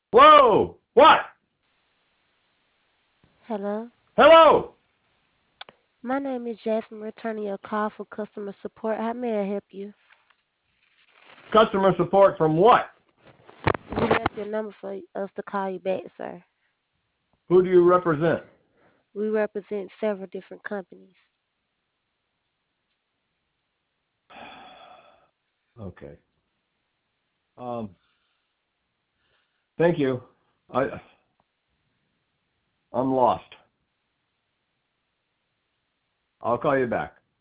Whoa! What? Hello. Hello! My name is Jasmine, returning your call for customer support. How may I help you? Customer support from what? You left your number for us to call you back, sir. Who do you represent? We represent several different companies. Okay. Um, thank you. I, I'm lost. I'll call you back.